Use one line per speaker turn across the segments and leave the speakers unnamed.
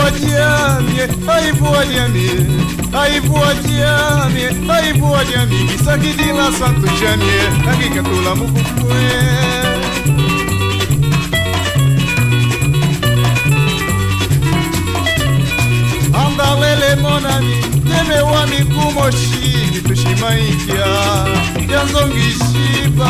Aivoa diami, kisaki di la santo janie, agika tula mukukue. Andalele mon ami, deme wami kumoshi, tushimaikia, yanzongi shiba.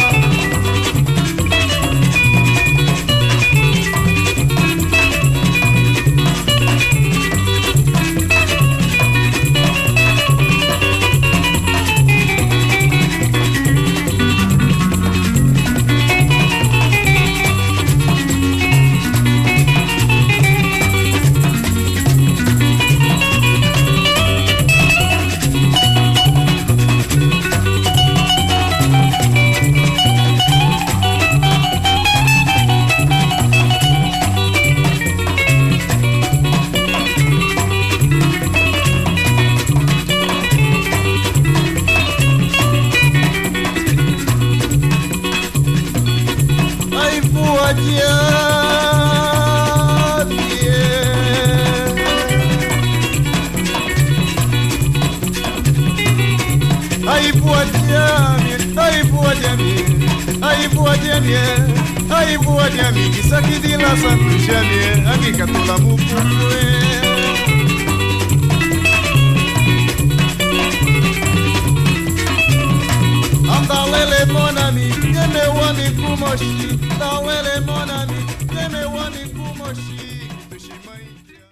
Aivoa diami, kisaki di la santo janie, agika tula mukukue. Andalele mon ami, deme wami kumoshi, dalele mon ami, deme wami kumoshi, tushimai.